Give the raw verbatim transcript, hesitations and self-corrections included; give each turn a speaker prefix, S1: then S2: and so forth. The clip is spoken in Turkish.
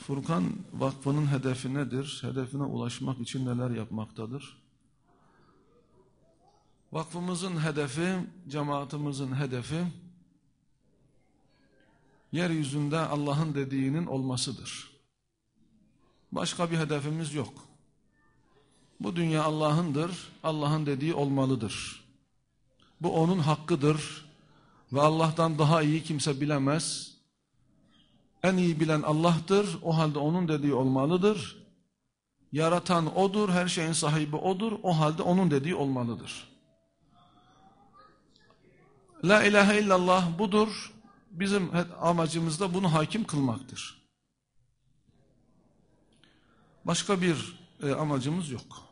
S1: Furkan Vakfı'nın hedefi nedir? Hedefine ulaşmak için neler yapmaktadır? Vakfımızın hedefi, cemaatimizin hedefi, yeryüzünde Allah'ın dediğinin olmasıdır. Başka bir hedefimiz yok. Bu dünya Allah'ındır, Allah'ın dediği olmalıdır. Bu onun hakkıdır ve Allah'tan daha iyi kimse bilemez. En iyi bilen Allah'tır, o halde onun dediği olmalıdır. Yaratan O'dur, her şeyin sahibi O'dur, o halde onun dediği olmalıdır. La ilahe illallah budur, bizim amacımız da bunu hakim kılmaktır. Başka bir e, amacımız yok.